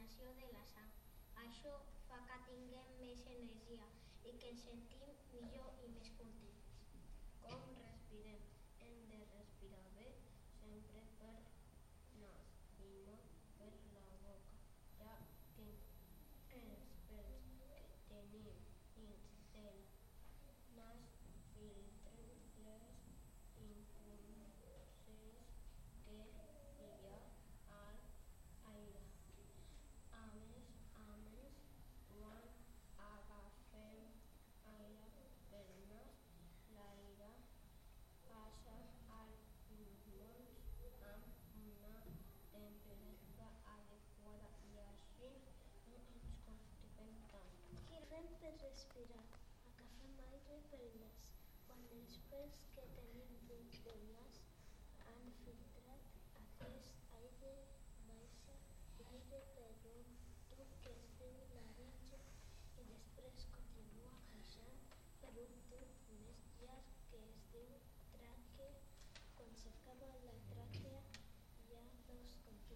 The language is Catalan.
oxigenació de la sang. Això fa que tinguem més energia i que ens sentim millor i més contents. Com respirem? Hem de respirar bé sempre per nas i no per la boca, ja que els pèls que tenim dins del nas filtren les impuresa que hi ha a l'aire. A més, quan agafem aire pel nas, l'aire passa als pulmons amb una temperatura adequada i així no ens constipem tant. Què fem per respirar? Agafem aire pel nas. Quan els pèls que tenim dins del nas han filtrat aquest aire, baixa l'aire per un tub que es diu laringe i després continua baixant per un tub més llarg que es diu tràquea. Quan s'acaba la tràquea hi ha dos compartiments